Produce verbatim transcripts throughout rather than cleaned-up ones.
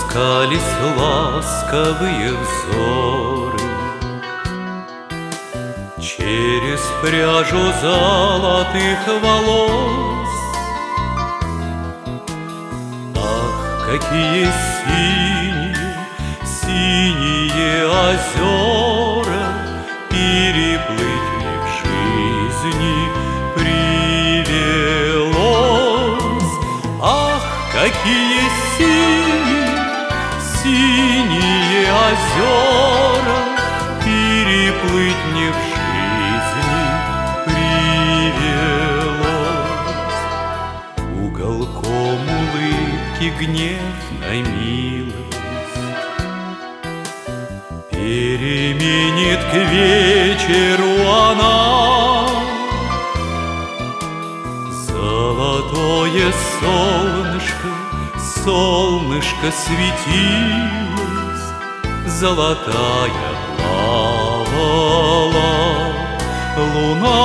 Отплескались ласковые взоры через пряжу золотых волос. Ах, какие синие, синие озера, переплыть мне в жизни привелось. Ах, какие синие, синие озера, переплыть мне в жизни привелось. Уголком улыбки гневной милость переменит к вечеру она. Золотое солнышко, солнышко светилось, золотая плавала луна.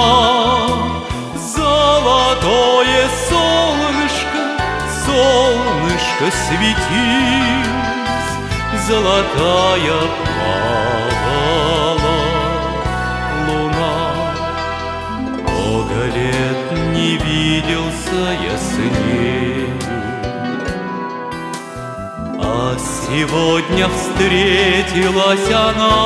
Золотое солнышко, солнышко светилось, золотая плавала луна. Много лет не виделся я с ней, а сегодня встретилась она.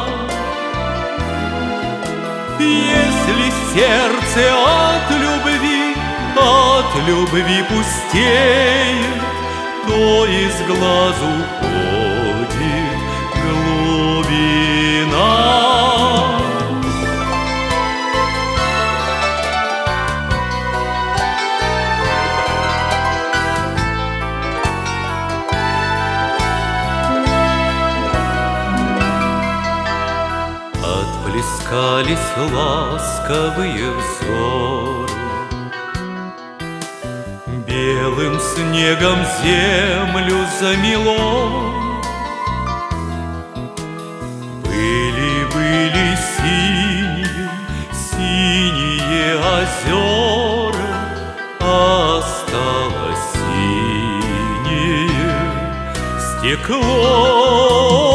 Если сердце от любви, от любви пустеет, то из глаз уходит глубина. Отплескались ласковые взоры, белым снегом землю замело. Были-были синие, синие озера, а осталось синее стекло.